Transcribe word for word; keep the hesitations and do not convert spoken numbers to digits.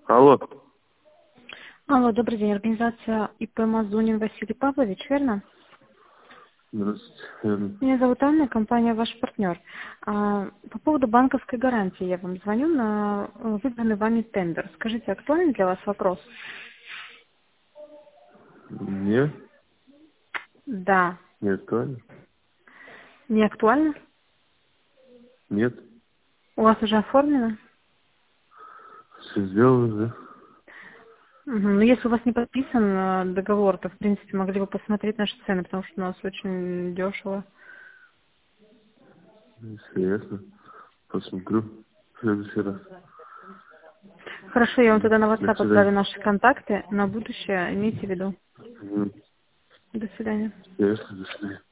Алло. Алло, добрый день. Организация ИП Мазунин Василий Павлович, верно? Здравствуйте. Верно. Меня зовут Анна, компания «Ваш партнер». А, По поводу банковской гарантии я вам звоню на э, выбранный вами тендер. Скажите, актуальный для вас вопрос? Нет, Да. не актуально. Не актуально? Нет. У вас уже оформлено? Все сделано, да? Мгм. Но если у вас не подписан э, договор, то, в принципе, могли бы посмотреть наши цены, потому что у нас очень дешево. Если ясно. Посмотрю в следующий раз. Хорошо, я вам тогда на До WhatsApp отправлю свидания. наши контакты. На будущее имейте в виду. Мгм. До свидания. Ясно, до свидания.